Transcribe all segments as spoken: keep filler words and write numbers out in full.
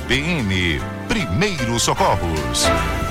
B N, Primeiros Socorros.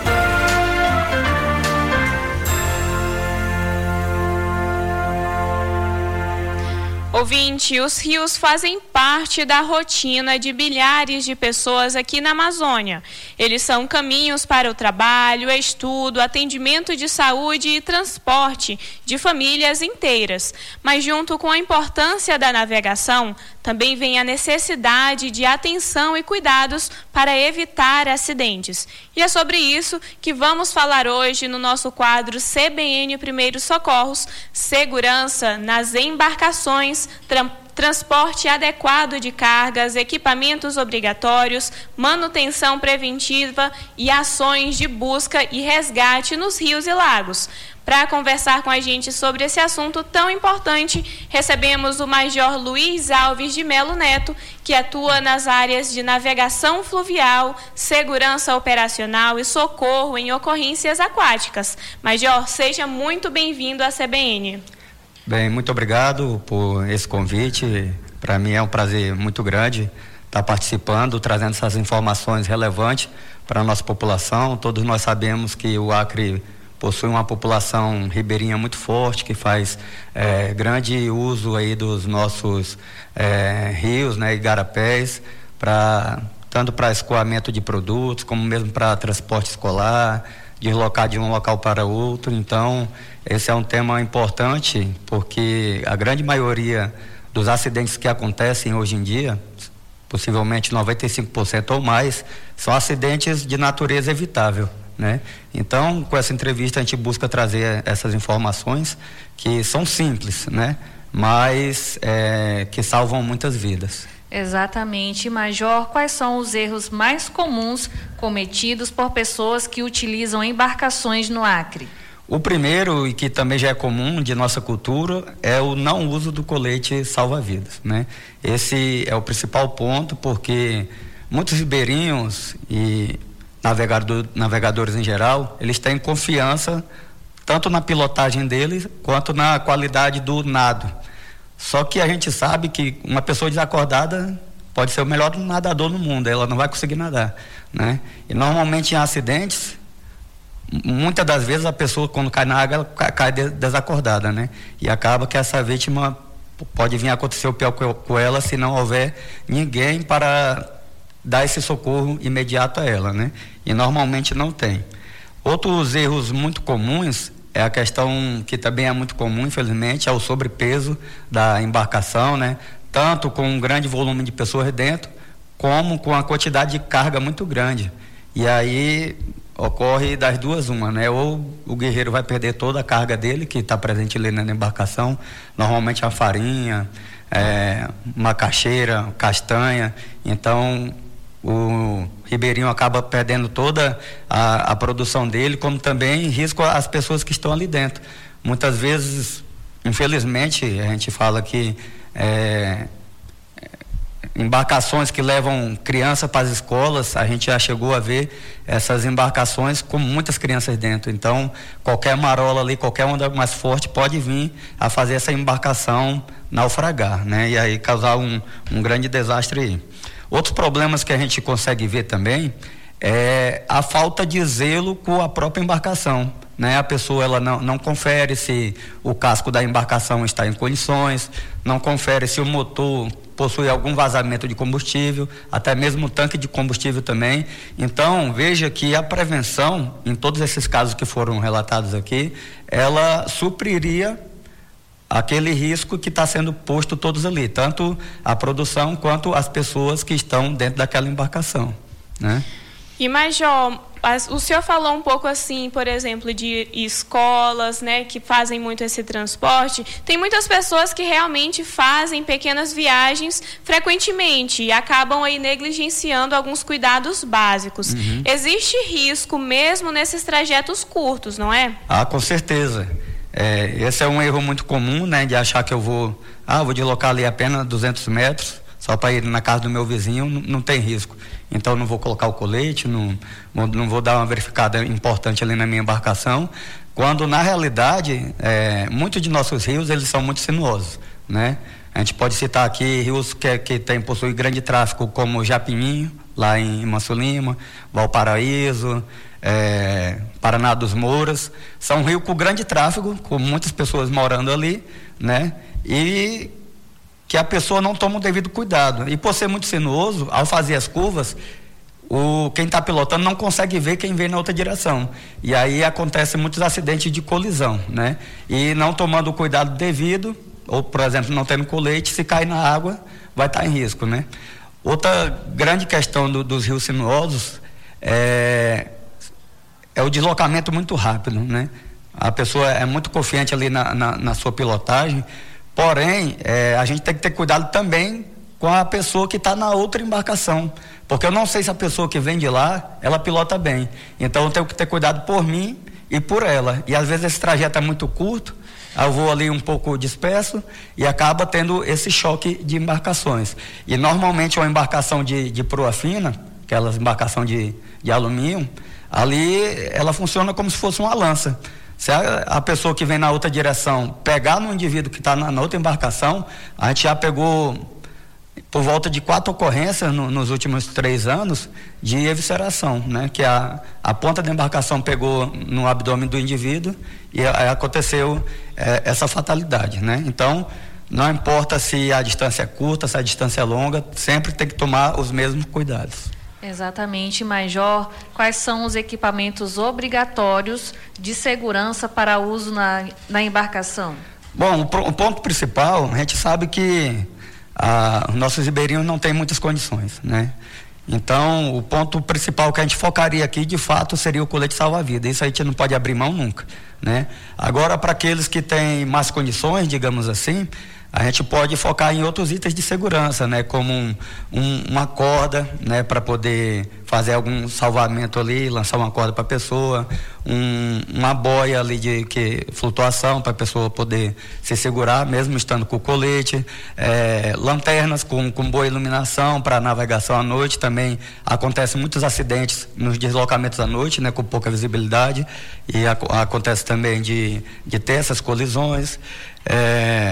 Ouvinte, os rios fazem parte da rotina de milhares de pessoas aqui na Amazônia. Eles são caminhos para o trabalho, estudo, atendimento de saúde e transporte de famílias inteiras. Mas junto com a importância da navegação, também vem a necessidade de atenção e cuidados para evitar acidentes. E é sobre isso que vamos falar hoje no nosso quadro C B N Primeiros Socorros, Segurança nas Embarcações, Tra- transporte adequado de cargas, equipamentos obrigatórios, manutenção preventiva e ações de busca e resgate nos rios e lagos. Para conversar com a gente sobre esse assunto tão importante, recebemos o Major Luiz Alves de Melo Neto, que atua nas áreas de navegação fluvial, segurança operacional e socorro em ocorrências aquáticas. Major, seja muito bem-vindo à C B N. Bem, muito obrigado por esse convite. Para mim é um prazer muito grande estar participando, trazendo essas informações relevantes para a nossa população. Todos nós sabemos que o Acre possui uma população ribeirinha muito forte, que faz é, grande uso aí dos nossos é, rios, né, igarapés, pra, tanto para escoamento de produtos, como mesmo para transporte escolar, deslocar de um local para outro. Então, esse é um tema importante, porque a grande maioria dos acidentes que acontecem hoje em dia, possivelmente noventa e cinco por cento ou mais, são acidentes de natureza evitável, né? Então, com essa entrevista a gente busca trazer essas informações que são simples, né? Mas é, que salvam muitas vidas. Exatamente. Major, quais são os erros mais comuns cometidos por pessoas que utilizam embarcações no Acre? O primeiro, e que também já é comum de nossa cultura, é o não uso do colete salva-vidas, né? Esse é o principal ponto, porque muitos ribeirinhos e navegador, navegadores em geral, eles têm confiança tanto na pilotagem deles quanto na qualidade do nado. Só que a gente sabe que uma pessoa desacordada pode ser o melhor nadador no mundo, ela não vai conseguir nadar, né? E normalmente em acidentes, muitas das vezes a pessoa quando cai na água, ela cai desacordada, né? E acaba que essa vítima pode vir a acontecer o pior com ela se não houver ninguém para dar esse socorro imediato a ela, né? E normalmente não tem. Outros erros muito comuns é a questão que também é muito comum, infelizmente, é o sobrepeso da embarcação, né? Tanto com um grande volume de pessoas dentro, como com a quantidade de carga muito grande. E aí ocorre das duas uma, né? Ou o guerreiro vai perder toda a carga dele, que está presente ali na embarcação, normalmente a farinha, é, macaxeira, castanha. Então o ribeirinho acaba perdendo toda a, a produção dele, como também risco as pessoas que estão ali dentro. Muitas vezes, infelizmente, a gente fala que é, embarcações que levam criança para as escolas, a gente já chegou a ver essas embarcações com muitas crianças dentro. Então, qualquer marola ali, qualquer onda mais forte pode vir a fazer essa embarcação naufragar, né? E aí causar um, um grande desastre aí. Outros problemas que a gente consegue ver também é a falta de zelo com a própria embarcação, né? A pessoa ela não, não confere se o casco da embarcação está em condições, não confere se o motor possui algum vazamento de combustível, até mesmo o tanque de combustível também. Então, veja que a prevenção, em todos esses casos que foram relatados aqui, ela supriria aquele risco que está sendo posto todos ali, tanto a produção quanto as pessoas que estão dentro daquela embarcação, né? E Major, o senhor falou um pouco assim, por exemplo, de escolas, né, que fazem muito esse transporte. Tem muitas pessoas que realmente fazem pequenas viagens frequentemente e acabam aí negligenciando alguns cuidados básicos. Uhum. Existe risco mesmo nesses trajetos curtos, não é? Ah, com certeza. É, esse é um erro muito comum, né, de achar que eu vou, ah, vou deslocar ali apenas duzentos metros, só para ir na casa do meu vizinho, não, não tem risco. Então não vou colocar o colete, não, não vou dar uma verificada importante ali na minha embarcação, quando na realidade, é, muitos de nossos rios, eles são muito sinuosos, né? A gente pode citar aqui rios que, que tem, possuem grande tráfego, como Japininho, lá em Manso Lima, Valparaíso, é, Paraná dos Mouras. São rios com grande tráfego, com muitas pessoas morando ali, né? E que a pessoa não toma o devido cuidado. E por ser muito sinuoso, ao fazer as curvas, o, quem está pilotando não consegue ver quem vem na outra direção. E aí acontece muitos acidentes de colisão, né? E não tomando o cuidado devido, ou, por exemplo, não tendo colete, se cair na água, vai estar em risco, né? Outra grande questão do, dos rios sinuosos é, é o deslocamento muito rápido, né? A pessoa é muito confiante ali na, na, na sua pilotagem, porém, é, a gente tem que ter cuidado também com a pessoa que está na outra embarcação, porque eu não sei se a pessoa que vem de lá, ela pilota bem. Então eu tenho que ter cuidado por mim e por ela. E às vezes esse trajeto é muito curto, eu vou ali um pouco disperso e acaba tendo esse choque de embarcações. E normalmente uma embarcação de, de proa fina, aquelas embarcação de, de alumínio, ali ela funciona como se fosse uma lança. Se a, a pessoa que vem na outra direção pegar no indivíduo que está na, na outra embarcação, a gente já pegou por volta de quatro ocorrências no, nos últimos três anos de evisceração, né? Que a, a ponta da embarcação pegou no abdômen do indivíduo e a, aconteceu é, essa fatalidade, né? Então, não importa se a distância é curta, se a distância é longa, sempre tem que tomar os mesmos cuidados. Exatamente, Major. Quais são os equipamentos obrigatórios de segurança para uso na, na embarcação? Bom, o, o ponto principal, a gente sabe que Ah, os nossos ribeirinhos não têm muitas condições, né? Então, o ponto principal que a gente focaria aqui, de fato, seria o colete salva-vida. Isso a gente não pode abrir mão nunca, né? Agora, para aqueles que têm mais condições, digamos assim, a gente pode focar em outros itens de segurança, né? Como um, um, uma corda, né? Para poder fazer algum salvamento ali, lançar uma corda para a pessoa, um, uma boia ali de que, flutuação para a pessoa poder se segurar, mesmo estando com o colete, é, lanternas com, com boa iluminação para navegação à noite. Também acontecem muitos acidentes nos deslocamentos à noite, né? Com pouca visibilidade, e a, acontece também de, de ter essas colisões. É,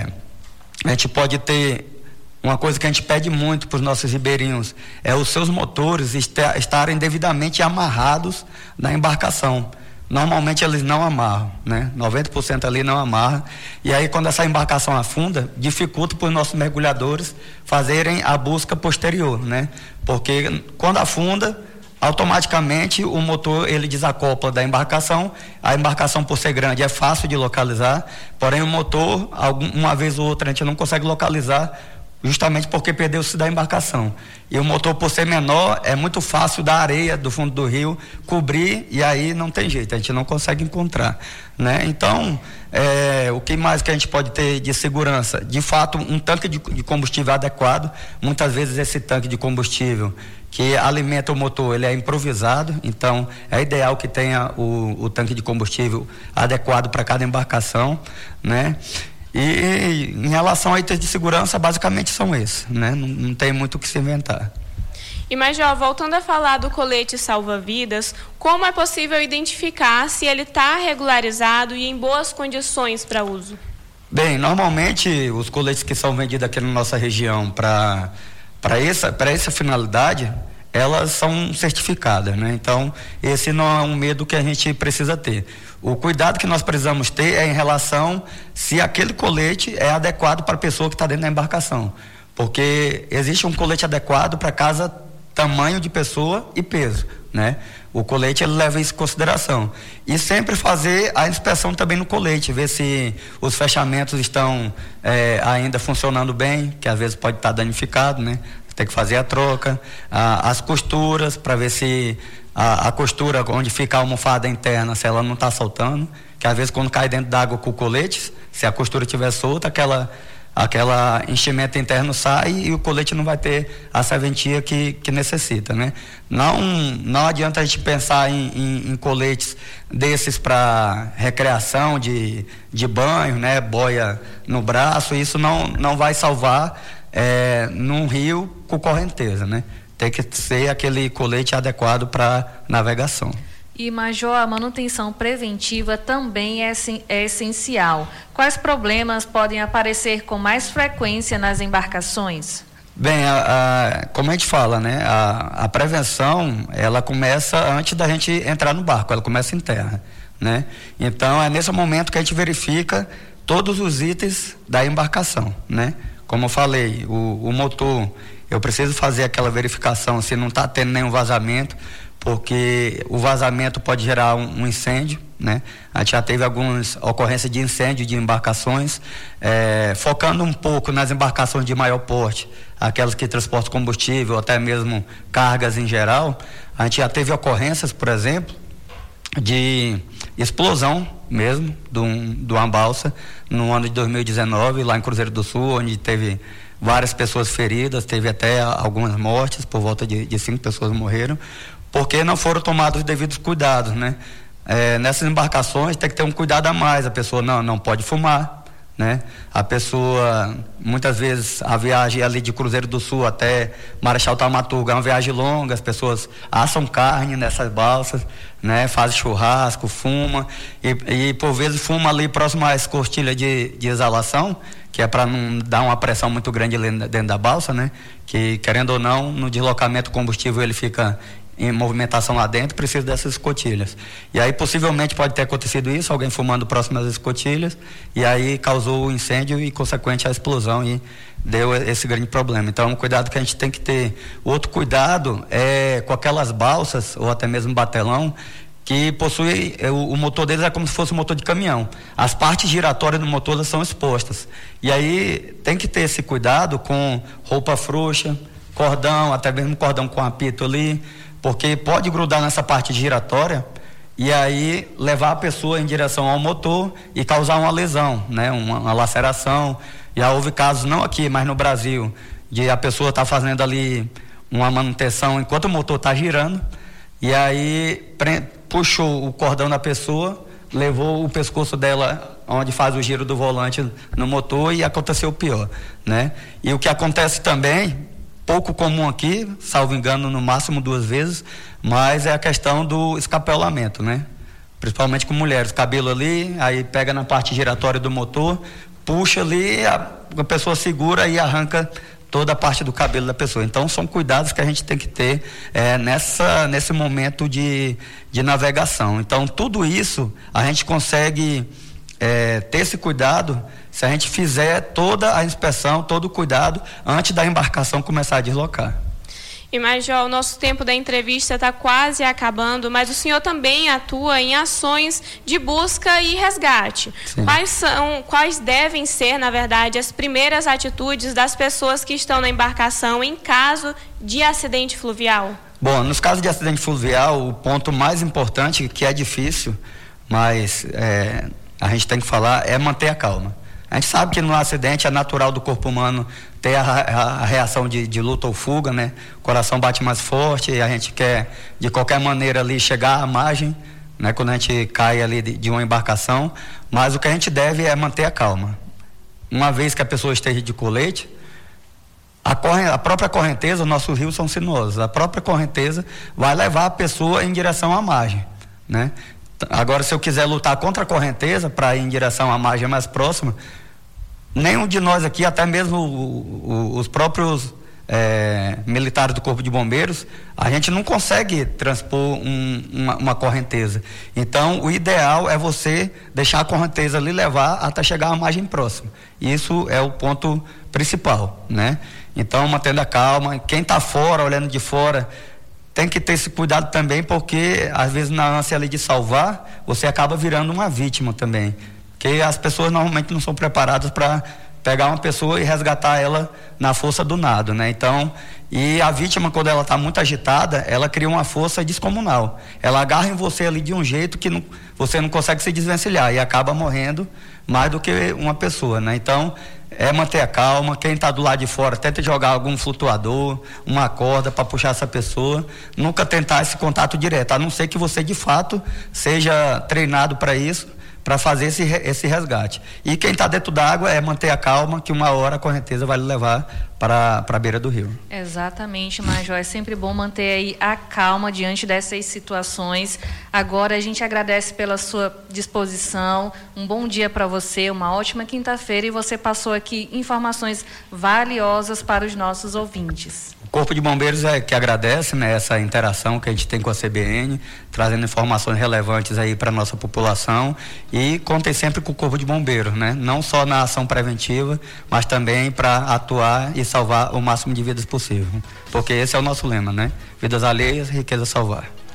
A gente pode ter uma coisa que a gente pede muito para os nossos ribeirinhos, é os seus motores estarem devidamente amarrados na embarcação. Normalmente eles não amarram, né? noventa por cento ali não amarra. E aí, quando essa embarcação afunda, dificulta para os nossos mergulhadores fazerem a busca posterior, né? Porque quando afunda, automaticamente o motor ele desacopla da embarcação. A embarcação, por ser grande, é fácil de localizar, porém o motor, algum, uma vez ou outra, a gente não consegue localizar, justamente porque perdeu-se da embarcação. E o motor, por ser menor, é muito fácil da areia do fundo do rio cobrir, e aí não tem jeito, a gente não consegue encontrar, né? Então, é, o que mais que a gente pode ter de segurança? De fato, um tanque de, de combustível adequado. Muitas vezes esse tanque de combustível que alimenta o motor, ele é improvisado, então é ideal que tenha o, o tanque de combustível adequado para cada embarcação, né? E em relação a itens de segurança, basicamente são esses, né? Não, não tem muito o que se inventar. E Major, voltando a falar do colete salva-vidas, como é possível identificar se ele está regularizado e em boas condições para uso? Bem, normalmente os coletes que são vendidos aqui na nossa região para para essa, para essa finalidade, elas são certificadas, né? Então, esse não é um medo que a gente precisa ter. O cuidado que nós precisamos ter é em relação se aquele colete é adequado para a pessoa que está dentro da embarcação. Porque existe um colete adequado para cada tamanho de pessoa e peso, né? O colete, ele leva isso em consideração. E sempre fazer a inspeção também no colete, ver se os fechamentos estão é, ainda funcionando bem, que às vezes pode estar danificado, né? Tem que fazer a troca, a, as costuras, para ver se a, a costura onde fica a almofada interna, se ela não está soltando, que às vezes quando cai dentro d'água com o colete, se a costura estiver solta, aquela aquela enchimento interno sai e o colete não vai ter a serventia que, que necessita, né? Não, não adianta a gente pensar em, em, em coletes desses para recreação de, de banho, né? Boia no braço, isso não, não vai salvar é, num rio com correnteza, né? Tem que ser aquele colete adequado para navegação. E, Major, a manutenção preventiva também é, é essencial. Quais problemas podem aparecer com mais frequência nas embarcações? Bem, a, a, como a gente fala, né? A, a prevenção, ela começa antes da gente entrar no barco, ela começa em terra, né? Então, é nesse momento que a gente verifica todos os itens da embarcação, né? Como eu falei, o, o motor, eu preciso fazer aquela verificação se não está tendo nenhum vazamento, porque o vazamento pode gerar um, um incêndio, né? A gente já teve algumas ocorrências de incêndio de embarcações, é, focando um pouco nas embarcações de maior porte, aquelas que transportam combustível, até mesmo cargas em geral. A gente já teve ocorrências, por exemplo, de explosão mesmo de, um, de uma balsa no ano de dois mil e dezenove, lá em Cruzeiro do Sul, onde teve várias pessoas feridas, teve até algumas mortes, por volta de, de cinco pessoas morreram, porque não foram tomados os devidos cuidados, né? É, nessas embarcações tem que ter um cuidado a mais, a pessoa não, não pode fumar, né? A pessoa, muitas vezes, a viagem ali de Cruzeiro do Sul até Marechal Taumaturgo é uma viagem longa, as pessoas assam carne nessas balsas, né? Fazem churrasco, fuma, e, e por vezes fuma ali próximo às escortilhas de, de exalação, que é para não dar uma pressão muito grande dentro da balsa, né? Que, querendo ou não, no deslocamento o combustível ele fica em movimentação lá dentro, precisa dessas escotilhas. E aí possivelmente pode ter acontecido isso, alguém fumando próximo às escotilhas, e aí causou o incêndio e consequente a explosão e deu esse grande problema. Então, um cuidado que a gente tem que ter. Outro cuidado é com aquelas balsas, ou até mesmo batelão, que possui, o, o motor deles é como se fosse um motor de caminhão. As partes giratórias do motor elas são expostas. E aí tem que ter esse cuidado com roupa frouxa, cordão, até mesmo cordão com apito ali, porque pode grudar nessa parte giratória e aí levar a pessoa em direção ao motor e causar uma lesão, né? Uma, uma laceração. Já houve casos, não aqui, mas no Brasil, de a pessoa estar tá fazendo ali uma manutenção enquanto o motor está girando e aí pre, puxou o cordão da pessoa, levou o pescoço dela onde faz o giro do volante no motor e aconteceu o pior, né? E o que acontece também, pouco comum aqui, salvo engano, no máximo duas vezes, mas é a questão do escapelamento, né? Principalmente com mulheres, cabelo ali, aí pega na parte giratória do motor, puxa ali, a, a pessoa segura e arranca toda a parte do cabelo da pessoa. Então são cuidados que a gente tem que ter é, nessa, nesse momento de, de navegação. Então tudo isso a gente consegue é, ter esse cuidado se a gente fizer toda a inspeção, todo o cuidado antes da embarcação começar a deslocar. E Major, o nosso tempo da entrevista está quase acabando, mas o senhor também atua em ações de busca e resgate. Sim. Quais são, quais devem ser, na verdade, as primeiras atitudes das pessoas que estão na embarcação em caso de acidente fluvial? Bom, nos casos de acidente fluvial, o ponto mais importante, que é difícil, mas é, a gente tem que falar, é manter a calma. A gente sabe que no acidente é natural do corpo humano ter a, a, a reação de, de luta ou fuga, né? O coração bate mais forte e a gente quer, de qualquer maneira, ali chegar à margem, né? Quando a gente cai ali de, de uma embarcação, mas o que a gente deve é manter a calma. Uma vez que a pessoa esteja de colete, a, corre, a própria correnteza, nossos rios são sinuosos, a própria correnteza vai levar a pessoa em direção à margem, né? Agora, se eu quiser lutar contra a correnteza para ir em direção à margem mais próxima, nenhum de nós aqui, até mesmo o, o, os próprios é, militares do Corpo de Bombeiros, a gente não consegue transpor um, uma, uma correnteza. Então, o ideal é você deixar a correnteza ali levar até chegar à margem próxima. Isso é o ponto principal, né? Então, mantendo a calma, quem está fora, olhando de fora, tem que ter esse cuidado também, porque às vezes na ânsia ali de salvar, você acaba virando uma vítima também. Porque as pessoas normalmente não são preparadas para pegar uma pessoa e resgatar ela na força do nado, né? Então, e a vítima, quando ela está muito agitada, ela cria uma força descomunal. Ela agarra em você ali de um jeito que não, você não consegue se desvencilhar e acaba morrendo mais do que uma pessoa, né? Então, é manter a calma. Quem está do lado de fora, tenta jogar algum flutuador, uma corda para puxar essa pessoa. Nunca tentar esse contato direto, a não ser que você de fato seja treinado para isso, para fazer esse, esse resgate. E quem está dentro d'água é manter a calma, que uma hora a correnteza vai levar para a beira do rio. Exatamente, Major. É sempre bom manter aí a calma diante dessas situações. Agora a gente agradece pela sua disposição. Um bom dia para você, uma ótima quinta-feira, e você passou aqui informações valiosas para os nossos ouvintes. O Corpo de Bombeiros é que agradece, né, essa interação que a gente tem com a C B N, trazendo informações relevantes aí para a nossa população, e contem sempre com o Corpo de Bombeiros, né? Não só na ação preventiva, mas também para atuar e salvar o máximo de vidas possível. Porque esse é o nosso lema, né? Vidas alheias, riqueza salvar.